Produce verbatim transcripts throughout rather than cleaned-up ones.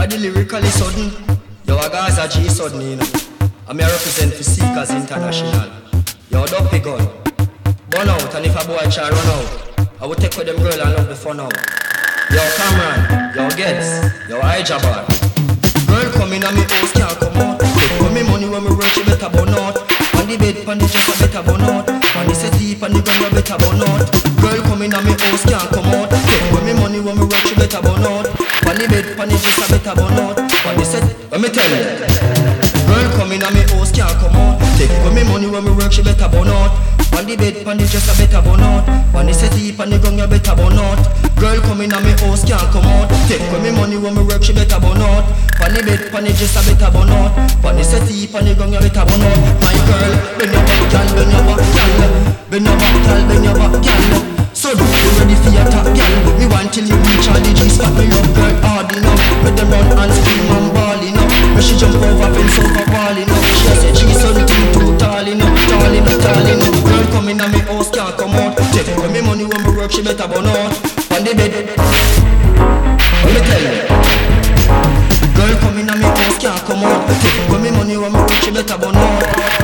the lyrically sudden. Yo, a Gaza G sudden, you know. And me a represent for Seekers International. Yo, dopey gun. Burn out, and if a boy try run out, I will take with them girl and love the fun out. Yo, Cameron, yo, Geds, yo, Ijabar. Girl come in and me house can't come out. Take with me money when me work, she better burn out. On the bed, on the chest, I better burn out. On the settee, on the ground, I better burn out. Girl come in and me house can't come out. Take with me money when me work, she better burn out. On the bed, on the chest, I better burn out. On the set, let me tell you. Girl come in and me house can't come out. Take with me money when me work, she better burn out. On the bed, on the chest, I better burn out. On the settee, on the ground, you better burn out. Girl come in and me house can't come out. Take with me money when me work, she better burn out. On the bed, on the chest, I better burn out. On the settee, on the ground, you better burn out. My girl, bend your back, girl, bend your back, girl. Bend your back, girl, bend your back, girl. So do you ready for your top, girl? Me want till you reach all the G-spot. Me love girl hard enough. Make them run and scream and ball enough. When she jump over fence over wall enough. She say she's something too tall enough, tall enough, tall enough. Girl come in and me house can't come out. Take when me money when me work, she better burn out. On the bed, let me tell you. Girl come in and me house can't come out. Take when me money when me work, she better burn out.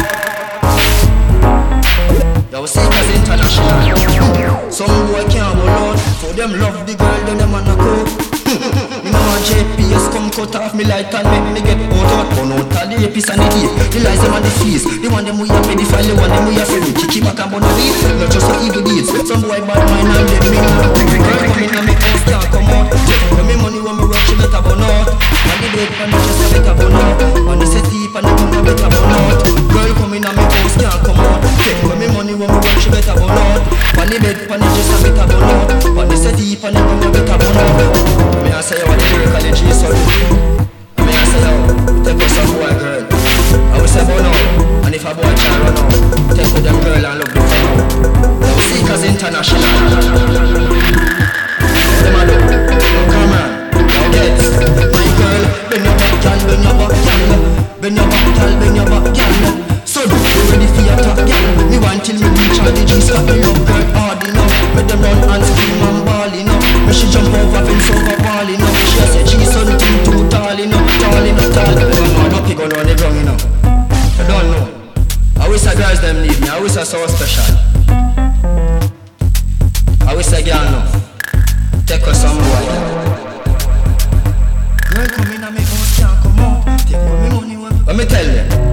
Yo, Seekers International. Some boy can't hold out. So them love the girl, then them wanna go. Me know a J P S come cut off me light and make me get out out. Burn out all the rapists and the thief. The lies them and the fees. The one them we a pedophile, the one them we a friend. Kiki back and burn a weed. Not just for evil deeds. Some boy bad mind and them me know. Girl come in and me house can't come out. Take when me money when me work, she better burn out. On the bed, on the chest, I better burn out. On the settee, on the ground, I better burn out. Girl come in and me house can't come out. Take when me money when me work, she better burn out. On the bed, on the chest, I better burn out. On the settee, on the ground, I better burn out. Me a say you want the lyrical G son. Me a say you take with some boy girl. I will say burn out. And if a boy can't run out, take with them girl and love the fun out. Now Seekers International. Them a do, no camera, no Geds. My girl, bend your back, girl, bend your back, girl. Bend your back, girl, bend your back, girl. So do you ready for your top, girl? Me want till me reach all the G-spot. Me love girl hard enough. Make them run and scream and ball enough. When she jump over fence over wall enough. She say she's something too tall enough, tall enough, tall enough. Them mad up, he gun on the ground enough. I don't know. I wish the girls them need me. I wish I so special. I wish I girl enough. Take us some boy. Girl come in and me house can't come out. Take me money when. Let me tell you.